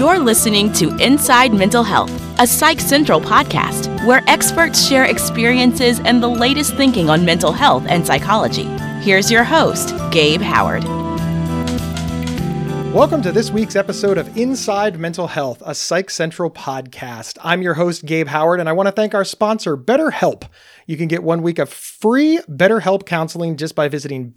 You're listening to Inside Mental Health, a Psych Central podcast where experts share experiences and the latest thinking on mental health and psychology. Here's your host, Gabe Howard. Welcome to this week's episode of Inside Mental Health, a Psych Central podcast. I'm your host, Gabe Howard, and I want to thank our sponsor, BetterHelp. You can get 1 week of free BetterHelp counseling just by visiting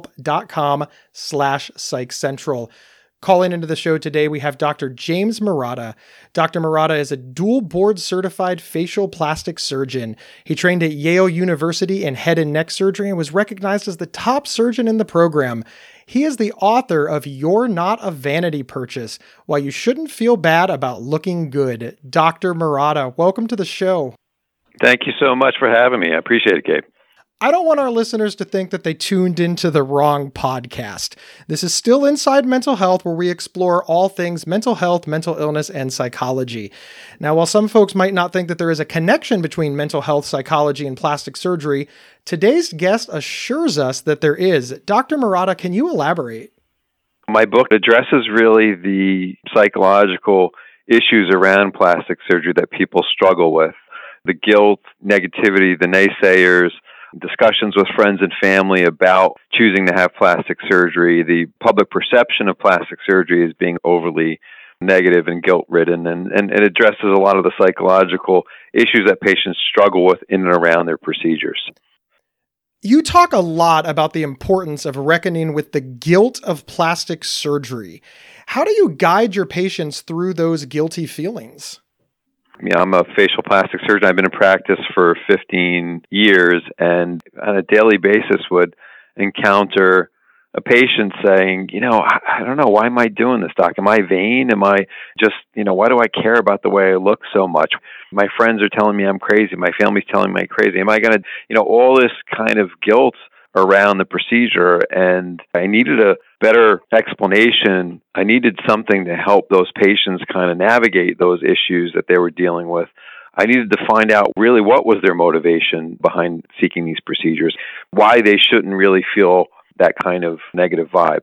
betterhelp.com/psychcentral. Calling into the show today, we have Dr. James Marotta. Dr. Marotta is a dual board certified facial plastic surgeon. He trained at Yale University in head and neck surgery and was recognized as the top surgeon in the program. He is the author of You're Not a Vanity Purchase, Why You Shouldn't Feel Bad About Looking Good. Dr. Marotta, welcome to the show. Thank you so much for having me. I appreciate it, Gabe. I don't want our listeners to think that they tuned into the wrong podcast. This is still Inside Mental Health, where we explore all things mental health, mental illness, and psychology. Now, while some folks might not think that there is a connection between mental health, psychology, and plastic surgery, today's guest assures us that there is. Dr. Marotta, can you elaborate? My book addresses really the psychological issues around plastic surgery that people struggle with. The guilt, negativity, the naysayers, discussions with friends and family about choosing to have plastic surgery, the public perception of plastic surgery as being overly negative and guilt-ridden, and it addresses a lot of the psychological issues that patients struggle with in and around their procedures. You talk a lot about the importance of reckoning with the guilt of plastic surgery. How do you guide your patients through those guilty feelings? Yeah, I'm a facial plastic surgeon. I've been in practice for 15 years and on a daily basis would encounter a patient saying, I don't know, why am I doing this, doc? Am I vain? Am I just, why do I care about the way I look so much? My friends are telling me I'm crazy. My family's telling me I'm crazy. Am I going to, all this kind of guilt around the procedure, and I needed a better explanation. I needed something to help those patients kind of navigate those issues that they were dealing with. I needed to find out really what was their motivation behind seeking these procedures, why they shouldn't really feel that kind of negative vibe.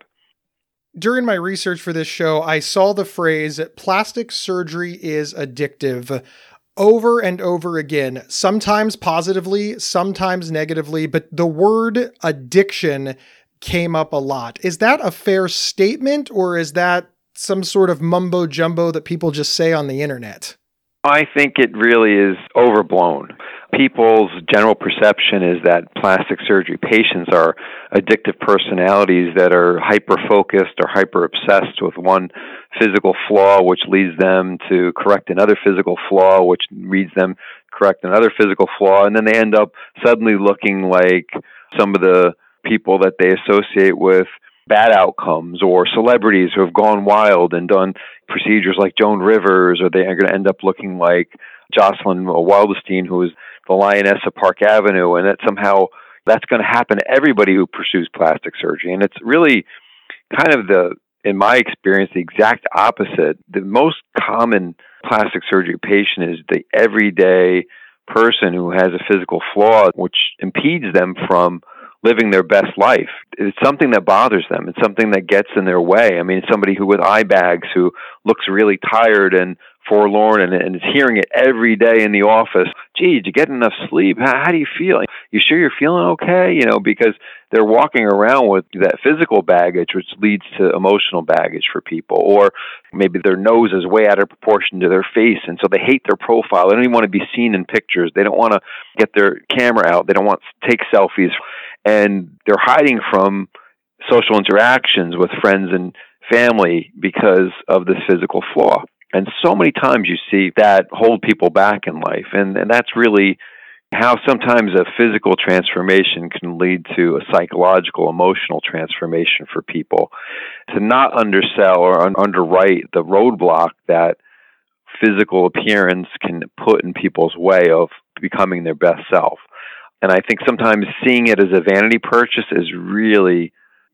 During my research for this show, I saw the phrase, plastic surgery is addictive, over and over again, sometimes positively, sometimes negatively, but the word addiction came up a lot. Is that a fair statement, or is that some sort of mumbo jumbo that people just say on the internet? I think it really is overblown. People's general perception is that plastic surgery patients are addictive personalities that are hyper-focused or hyper-obsessed with one physical flaw, which leads them to correct another physical flaw, which leads them to correct another physical flaw, and then they end up suddenly looking like some of the people that they associate with bad outcomes, or celebrities who have gone wild and done procedures like Joan Rivers, or they are going to end up looking like Jocelyn Wildenstein, who is the lioness of Park Avenue, and that somehow that's going to happen to everybody who pursues plastic surgery. And it's really kind of in my experience, the exact opposite. The most common plastic surgery patient is the everyday person who has a physical flaw which impedes them from living their best life. It's something that bothers them. It's something that gets in their way. I mean, somebody who with eye bags, who looks really tired and forlorn and is hearing it every day in the office. Gee, did you get enough sleep? How do you feel? You sure you're feeling okay? Because they're walking around with that physical baggage, which leads to emotional baggage for people. Or maybe their nose is way out of proportion to their face, and so they hate their profile. They don't even want to be seen in pictures. They don't want to get their camera out. They don't want to take selfies. And they're hiding from social interactions with friends and family because of this physical flaw. And so many times you see that hold people back in life. And that's really how sometimes a physical transformation can lead to a psychological, emotional transformation for people. To not undersell or underwrite the roadblock that physical appearance can put in people's way of becoming their best self. And I think sometimes seeing it as a vanity purchase is really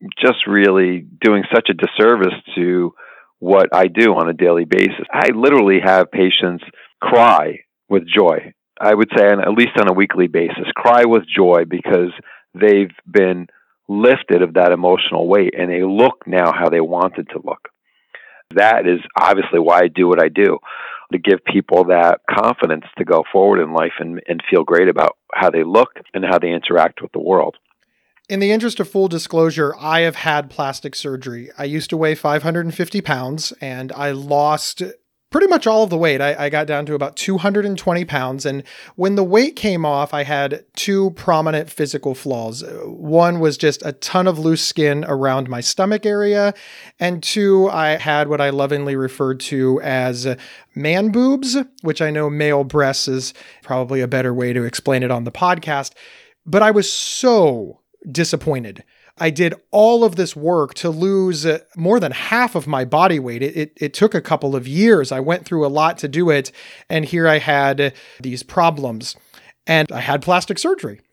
doing such a disservice to what I do on a daily basis. I literally have patients cry with joy. I would say at least on a weekly basis, cry with joy because they've been lifted of that emotional weight and they look now how they wanted to look. That is obviously why I do what I do, to give people that confidence to go forward in life and feel great about how they look and how they interact with the world. In the interest of full disclosure, I have had plastic surgery. I used to weigh 550 pounds and I lost pretty much all of the weight. I got down to about 220 pounds. And when the weight came off, I had two prominent physical flaws. One was just a ton of loose skin around my stomach area. And two, I had what I lovingly referred to as man boobs, which I know male breasts is probably a better way to explain it on the podcast. But I was so disappointed. I did all of this work to lose more than half of my body weight. It took a couple of years. I went through a lot to do it. And here I had these problems. And I had plastic surgery.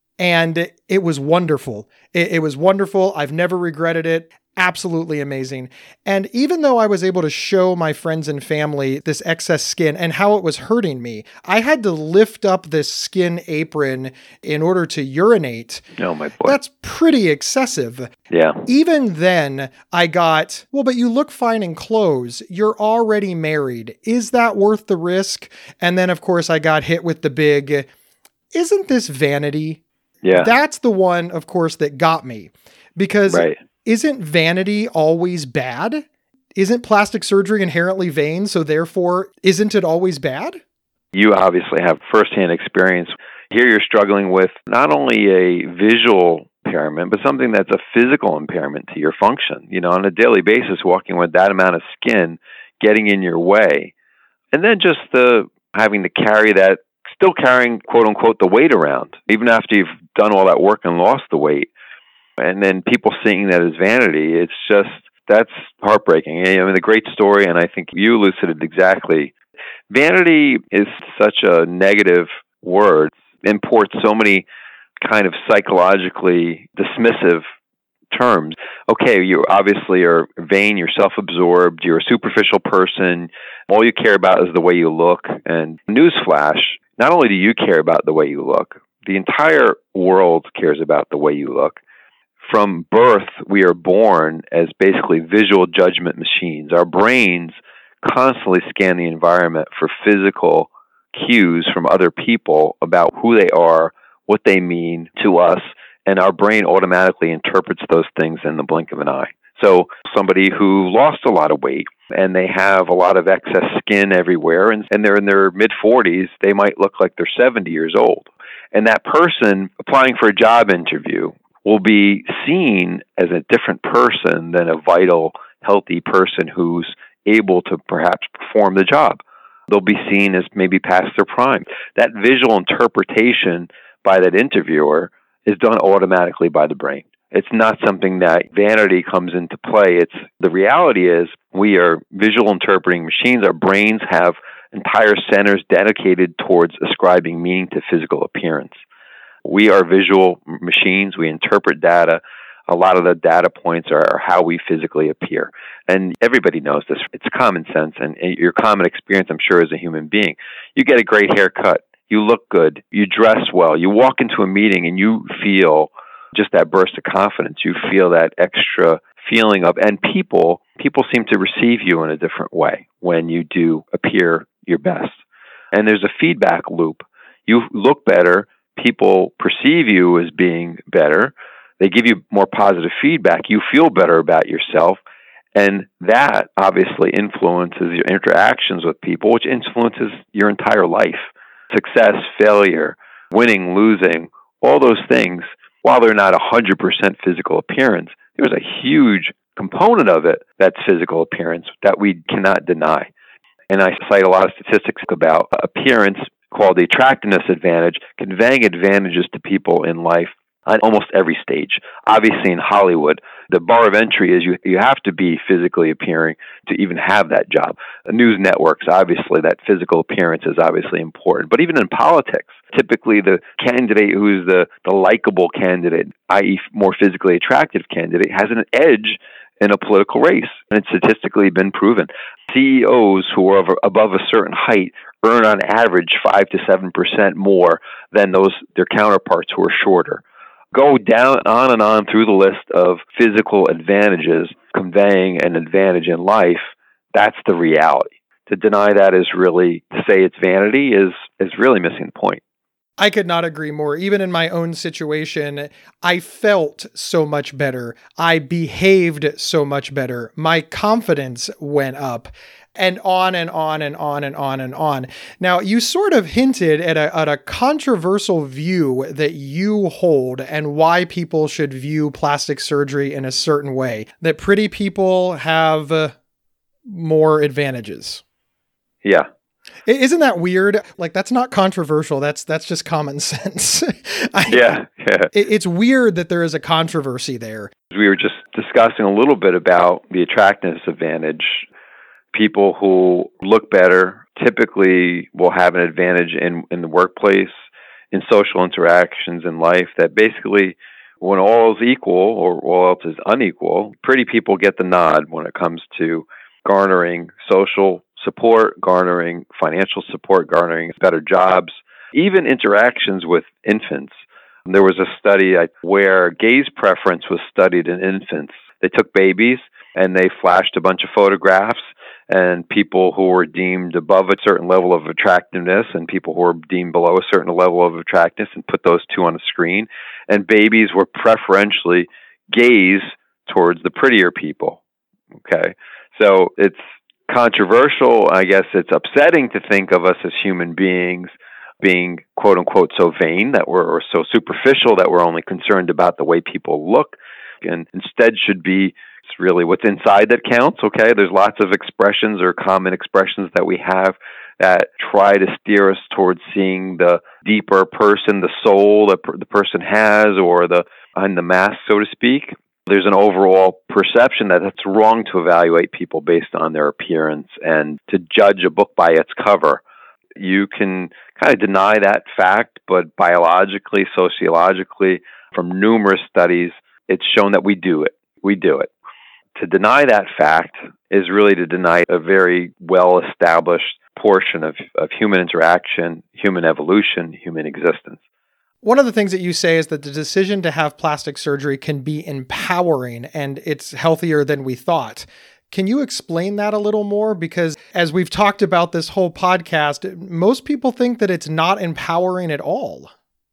And it was wonderful. It was wonderful. I've never regretted it. Absolutely amazing. And even though I was able to show my friends and family this excess skin and how it was hurting me, I had to lift up this skin apron in order to urinate. Oh, my boy. That's pretty excessive. Yeah. Even then, I got, well, but you look fine in clothes. You're already married. Is that worth the risk? And then, of course, I got hit with the big, isn't this vanity? Yeah. That's the one, of course, that got me. Because right. Isn't vanity always bad? Isn't plastic surgery inherently vain, so therefore, isn't it always bad? You obviously have firsthand experience. Here you're struggling with not only a visual impairment, but something that's a physical impairment to your function. You know, on a daily basis, walking with that amount of skin getting in your way. And then just having to carry that, still carrying, quote unquote, the weight around, even after you've done all that work and lost the weight. And then people seeing that as vanity, that's heartbreaking. I mean, the great story, and I think you elucidated exactly. Vanity is such a negative word, imports so many kind of psychologically dismissive terms. Okay, you obviously are vain, you're self-absorbed, you're a superficial person, all you care about is the way you look. And newsflash, not only do you care about the way you look, the entire world cares about the way you look. From birth, we are born as basically visual judgment machines. Our brains constantly scan the environment for physical cues from other people about who they are, what they mean to us, and our brain automatically interprets those things in the blink of an eye. So somebody who lost a lot of weight and they have a lot of excess skin everywhere and they're in their mid-40s, they might look like they're 70 years old. And that person applying for a job interview will be seen as a different person than a vital, healthy person who's able to perhaps perform the job. They'll be seen as maybe past their prime. That visual interpretation by that interviewer is done automatically by the brain. It's not something that vanity comes into play. The reality is we are visual interpreting machines. Our brains have entire centers dedicated towards ascribing meaning to physical appearance. We are visual machines. We interpret data. A lot of the data points are how we physically appear. And everybody knows this. It's common sense and your common experience, I'm sure, as a human being. You get a great haircut. You look good. You dress well. You walk into a meeting and you feel just that burst of confidence. You feel that extra feeling of, and people seem to receive you in a different way when you do appear your best. And there's a feedback loop. You look better. People perceive you as being better. They give you more positive feedback. You feel better about yourself. And that obviously influences your interactions with people, which influences your entire life. Success, failure, winning, losing, all those things, while they're not 100% physical appearance, there's a huge component of it that's physical appearance that we cannot deny. And I cite a lot of statistics about appearance called the attractiveness advantage, conveying advantages to people in life on almost every stage. Obviously in Hollywood, the bar of entry is you have to be physically appearing to even have that job. The news networks, obviously, that physical appearance is obviously important. But even in politics, typically the candidate who's the likable candidate, i.e. more physically attractive candidate, has an edge in a political race. And it's statistically been proven. CEOs who are above a certain height earn on average 5 to 7% more than their counterparts who are shorter. Go down on and on through the list of physical advantages conveying an advantage in life. That's the reality. To deny that is really, to say it's vanity is really missing the point. I could not agree more. Even in my own situation, I felt so much better. I behaved so much better. My confidence went up, and on and on and on and on and on. Now, you sort of hinted at a controversial view that you hold and why people should view plastic surgery in a certain way, that pretty people have more advantages. Yeah. Isn't that weird? Like, that's not controversial. That's just common sense. Yeah. It's weird that there is a controversy there. We were just discussing a little bit about the attractiveness advantage. People who look better typically will have an advantage in the workplace, in social interactions in life, that basically when all is equal or all else is unequal, pretty people get the nod when it comes to garnering social support, garnering financial support, garnering better jobs, even interactions with infants. There was a study where gaze preference was studied in infants. They took babies and they flashed a bunch of photographs, and people who were deemed above a certain level of attractiveness and people who were deemed below a certain level of attractiveness, and put those two on the screen. And babies were preferentially gaze towards the prettier people. Okay. So it's controversial. I guess it's upsetting to think of us as human beings being, quote unquote, so vain that or so superficial that we're only concerned about the way people look, and instead should be, it's really what's inside that counts. Okay. There's lots of expressions or common expressions that we have that try to steer us towards seeing the deeper person, the soul that the person has, or behind the mask, so to speak. There's an overall perception that it's wrong to evaluate people based on their appearance and to judge a book by its cover. You can kind of deny that fact, but biologically, sociologically, from numerous studies, it's shown that we do it. We do it. To deny that fact is really to deny a very well-established portion of human interaction, human evolution, human existence. One of the things that you say is that the decision to have plastic surgery can be empowering and it's healthier than we thought. Can you explain that a little more? Because as we've talked about this whole podcast, most people think that it's not empowering at all.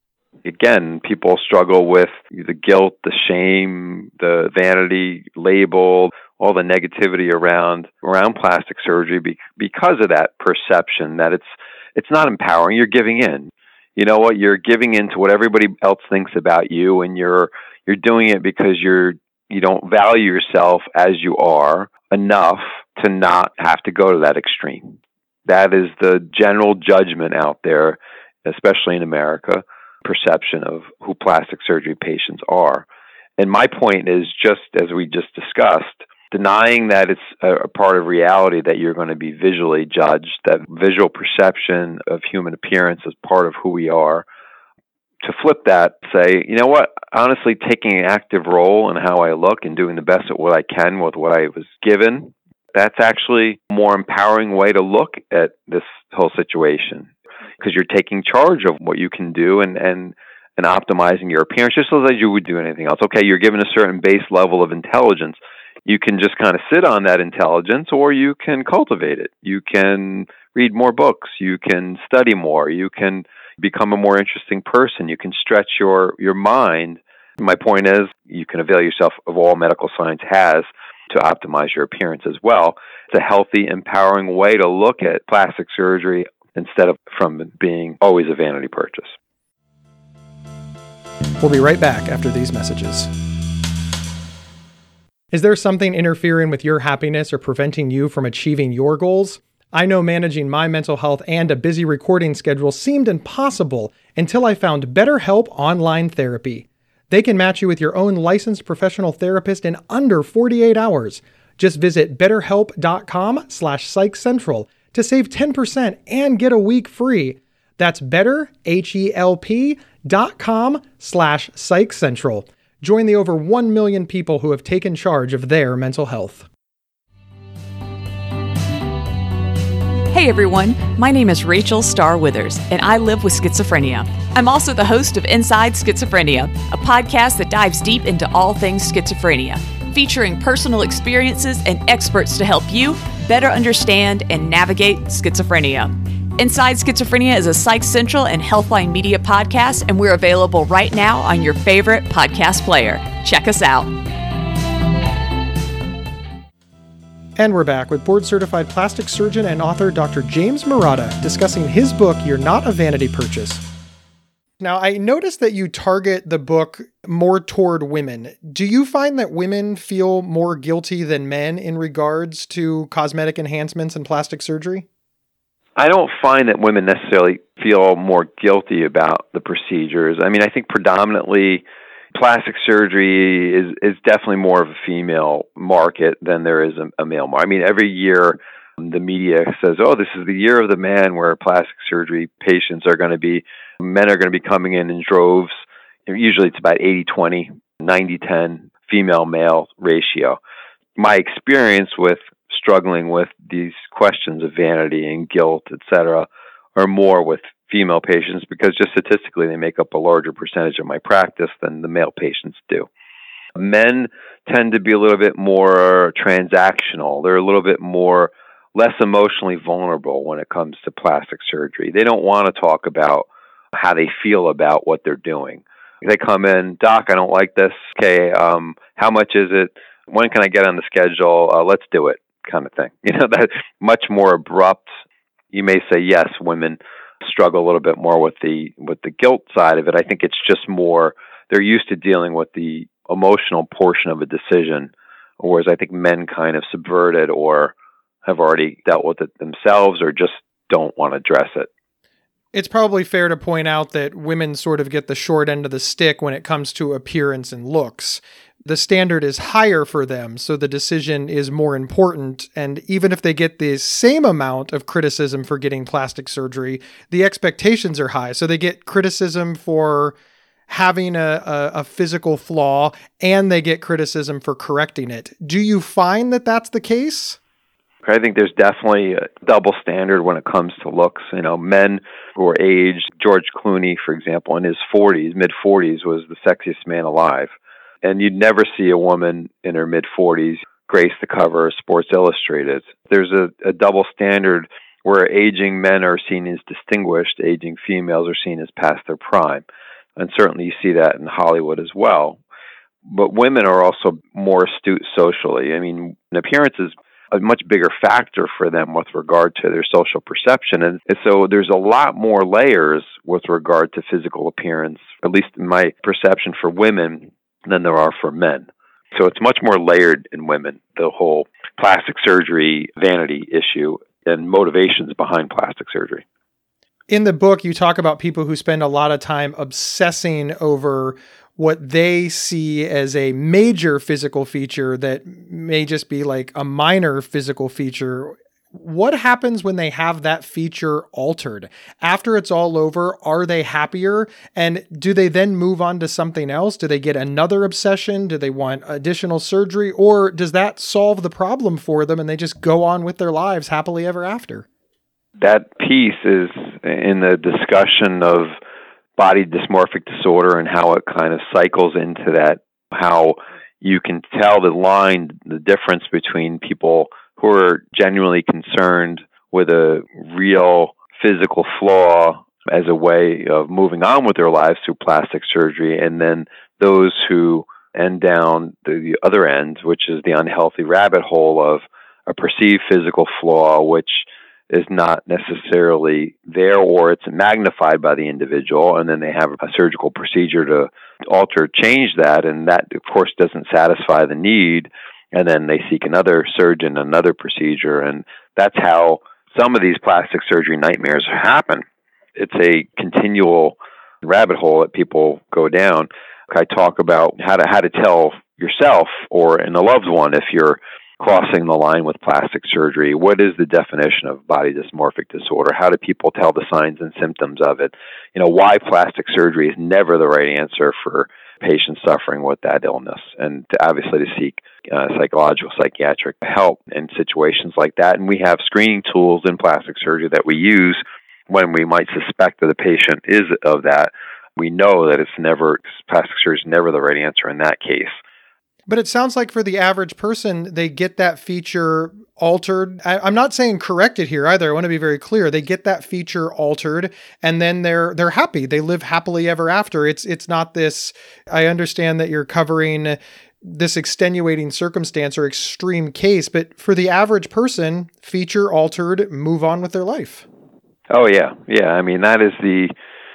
Again, people struggle with the guilt, the shame, the vanity label, all the negativity around plastic surgery because of that perception that it's not empowering. You're giving in. You know what? You're giving in to what everybody else thinks about you, and you're doing it because you don't value yourself as you are enough to not have to go to that extreme. That is the general judgment out there, especially in America, perception of who plastic surgery patients are. And my point is, just as we just discussed, denying that it's a part of reality that you're going to be visually judged, that visual perception of human appearance is part of who we are. To flip that, say, you know what, honestly, taking an active role in how I look and doing the best at what I can with what I was given, that's actually a more empowering way to look at this whole situation, because you're taking charge of what you can do and optimizing your appearance just as you would do anything else. Okay, you're given a certain base level of intelligence. You can just kind of sit on that intelligence, or you can cultivate it. You can read more books. You can study more. You can become a more interesting person. You can stretch your mind. My point is, you can avail yourself of all medical science has to optimize your appearance as well. It's a healthy, empowering way to look at plastic surgery instead of from being always a vanity purchase. We'll be right back after these messages. Is there something interfering with your happiness or preventing you from achieving your goals? I know managing my mental health and a busy recording schedule seemed impossible until I found BetterHelp Online Therapy. They can match you with your own licensed professional therapist in under 48 hours. Just visit betterhelp.com/psychcentral to save 10% and get a week free. That's betterhelp.com/psychcentral. Join the over 1 million people who have taken charge of their mental health. Hey everyone, my name is Rachel Starr Withers, and I live with schizophrenia. I'm also the host of Inside Schizophrenia, a podcast that dives deep into all things schizophrenia, featuring personal experiences and experts to help you better understand and navigate schizophrenia. Inside Schizophrenia is a Psych Central and Healthline Media podcast, and we're available right now on your favorite podcast player. Check us out. And we're back with board-certified plastic surgeon and author Dr. James Marotta discussing his book, You're Not a Vanity Purchase. Now, I noticed that you target the book more toward women. Do you find that women feel more guilty than men in regards to cosmetic enhancements and plastic surgery? I don't find that women necessarily feel more guilty about the procedures. I mean, I think predominantly plastic surgery is definitely more of a female market than there is a male market. I mean, every year the media says, oh, this is the year of the man where plastic surgery patients are going to be, men are going to be coming in droves. Usually it's about 80-20, 90-10 female-male ratio. My experience with struggling with these questions of vanity and guilt, etc., are more with female patients because just statistically they make up a larger percentage of my practice than the male patients do. Men tend to be a little bit more transactional. They're a little bit less emotionally vulnerable when it comes to plastic surgery. They don't want to talk about how they feel about what they're doing. They come in, doc, I don't like this. Okay, how much is it? When can I get on the schedule? Let's do it, kind of thing. That much more abrupt. You may say yes, women struggle a little bit more with the guilt side of it. I think it's just more they're used to dealing with the emotional portion of a decision, whereas I think men kind of subvert it or have already dealt with it themselves or just don't want to address it. It's probably fair to point out that women sort of get the short end of the stick when it comes to appearance and looks. The standard is higher for them, so the decision is more important. And even if they get the same amount of criticism for getting plastic surgery, the expectations are high. So they get criticism for having a physical flaw, and they get criticism for correcting it. Do you find that that's the case? I think there's definitely a double standard when it comes to looks. Men who are aged, George Clooney, for example, in his 40s, mid-40s, was the sexiest man alive. And you'd never see a woman in her mid-40s grace the cover of Sports Illustrated. There's a double standard where aging men are seen as distinguished, aging females are seen as past their prime. And certainly you see that in Hollywood as well. But women are also more astute socially. I mean, appearance is a much bigger factor for them with regard to their social perception. And so there's a lot more layers with regard to physical appearance, at least in my perception for women, than there are for men. So it's much more layered in women, the whole plastic surgery vanity issue and motivations behind plastic surgery. In the book, you talk about people who spend a lot of time obsessing over what they see as a major physical feature that may just be like a minor physical feature. What happens when they have that feature altered? After it's all over, are they happier? And do they then move on to something else? Do they get another obsession? Do they want additional surgery? Or does that solve the problem for them and they just go on with their lives happily ever after? That piece is in the discussion of body dysmorphic disorder and how it kind of cycles into that, how you can tell the difference between people who are genuinely concerned with a real physical flaw as a way of moving on with their lives through plastic surgery, and then those who end down the other end, which is the unhealthy rabbit hole of a perceived physical flaw, which is not necessarily there, or it's magnified by the individual, and then they have a surgical procedure to change that, and that, of course, doesn't satisfy the need, and then they seek another surgeon, another procedure, and that's how some of these plastic surgery nightmares happen. It's a continual rabbit hole that people go down. I talk about how to tell yourself or in a loved one if you're crossing the line with plastic surgery. What is the definition of body dysmorphic disorder? How do people tell the signs and symptoms of it? Why plastic surgery is never the right answer for patients suffering with that illness, and obviously to seek psychological, psychiatric help in situations like that. And we have screening tools in plastic surgery that we use when we might suspect that a patient is of that. We know that plastic surgery is never the right answer in that case. But it sounds like for the average person, they get that feature altered. I'm not saying corrected here either. I want to be very clear. They get that feature altered and then they're happy. They live happily ever after. It's not this, I understand that you're covering this extenuating circumstance or extreme case, but for the average person, feature altered, move on with their life. Oh, yeah. Yeah. I mean, that is the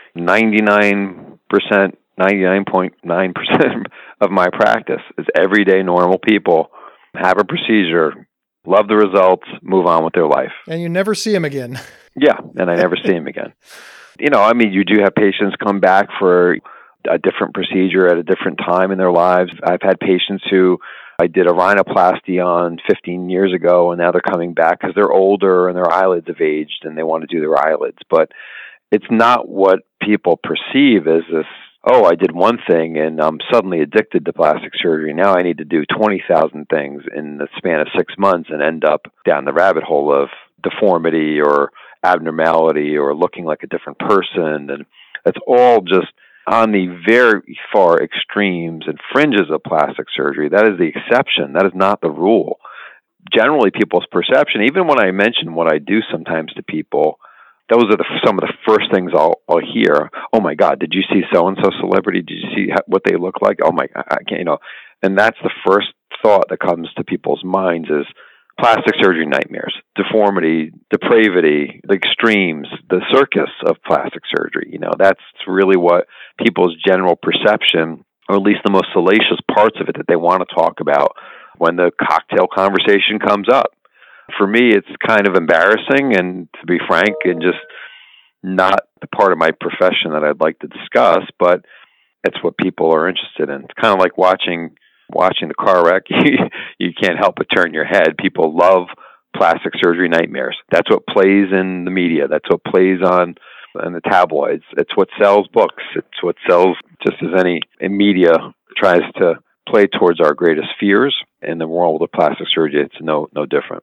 99.9% of my practice is everyday normal people have a procedure, love the results, move on with their life. And you never see them again. Yeah. And I never see them again. I mean, you do have patients come back for a different procedure at a different time in their lives. I've had patients who I did a rhinoplasty on 15 years ago, and now they're coming back because they're older and their eyelids have aged and they want to do their eyelids. But it's not what people perceive as this, oh, I did one thing and I'm suddenly addicted to plastic surgery. Now I need to do 20,000 things in the span of 6 months and end up down the rabbit hole of deformity or abnormality or looking like a different person. And that's all just on the very far extremes and fringes of plastic surgery. That is the exception. That is not the rule. Generally, people's perception, even when I mention what I do sometimes to people, those are some of the first things I'll hear. Oh my God, did you see so-and-so celebrity? Did you see what they look like? Oh my, I can't, and that's the first thought that comes to people's minds is plastic surgery nightmares, deformity, depravity, the extremes, the circus of plastic surgery. That's really what people's general perception, or at least the most salacious parts of it that they want to talk about when the cocktail conversation comes up. For me, it's kind of embarrassing and, to be frank, and just not the part of my profession that I'd like to discuss, but it's what people are interested in. It's kind of like watching the car wreck. You can't help but turn your head. People love plastic surgery nightmares. That's what plays in the media. That's what plays on in the tabloids. It's what sells books. It's what sells, just as any media tries to play towards our greatest fears. In the world of plastic surgery, it's no different.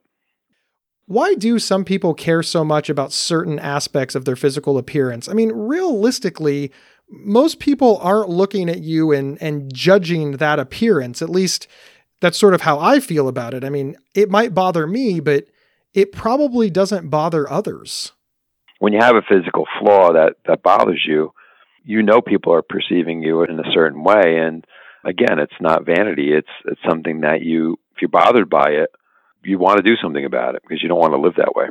Why do some people care so much about certain aspects of their physical appearance? I mean, realistically, most people aren't looking at you and judging that appearance. At least that's sort of how I feel about it. I mean, it might bother me, but it probably doesn't bother others. When you have a physical flaw that bothers you, people are perceiving you in a certain way. And again, it's not vanity. It's something that if you're bothered by it, you want to do something about it because you don't want to live that way.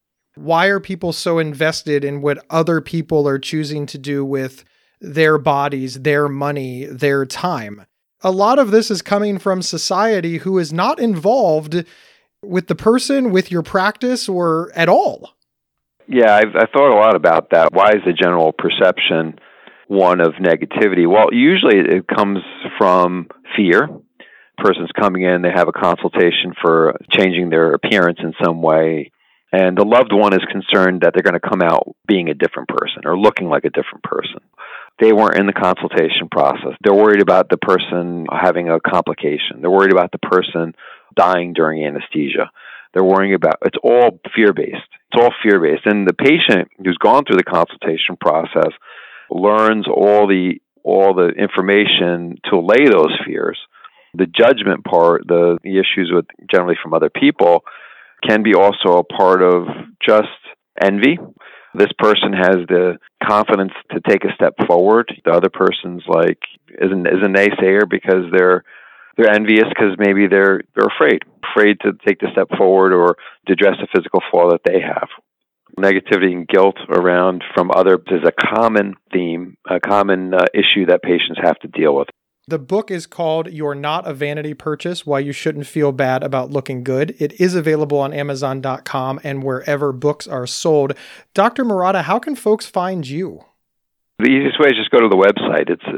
Why are people so invested in what other people are choosing to do with their bodies, their money, their time? A lot of this is coming from society who is not involved with the person, with your practice, or at all. Yeah, I've thought a lot about that. Why is the general perception one of negativity? Well, usually it comes from fear. Person's coming in, they have a consultation for changing their appearance in some way, and the loved one is concerned that they're going to come out being a different person or looking like a different person. They weren't in the consultation process. They're worried about the person having a complication. They're worried about the person dying during anesthesia. They're worrying about, it's all fear-based. It's all fear-based. And the patient who's gone through the consultation process learns all the information to allay those fears. The judgment part, the issues with generally from other people, can be also a part of just envy. This person has the confidence to take a step forward. The other person's is a naysayer because they're envious because maybe they're afraid to take the step forward or to address a physical flaw that they have. Negativity and guilt around from others is a common theme, a common issue that patients have to deal with. The book is called You're Not a Vanity Purchase, Why You Shouldn't Feel Bad About Looking Good. It is available on Amazon.com and wherever books are sold. Dr. Marotta, how can folks find you? The easiest way is just go to the website. It's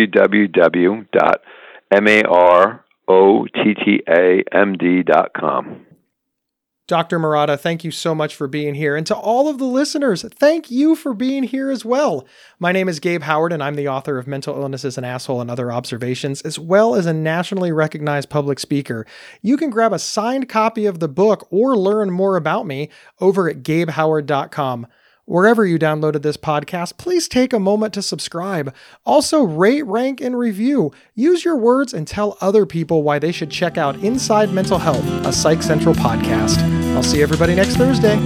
www.marottaMD.com. Dr. Marotta, thank you so much for being here. And to all of the listeners, thank you for being here as well. My name is Gabe Howard, and I'm the author of Mental Illness is an Asshole and Other Observations, as well as a nationally recognized public speaker. You can grab a signed copy of the book or learn more about me over at GabeHoward.com. Wherever you downloaded this podcast, please take a moment to subscribe. Also, rate, rank, and review. Use your words and tell other people why they should check out Inside Mental Health, a Psych Central podcast. I'll see everybody next Thursday.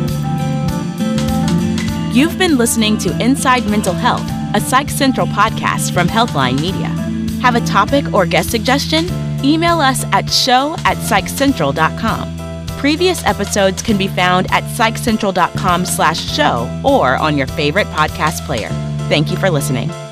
You've been listening to Inside Mental Health, a Psych Central podcast from Healthline Media. Have a topic or guest suggestion? Email us at show@psychcentral.com. Previous episodes can be found at psychcentral.com/show or on your favorite podcast player. Thank you for listening.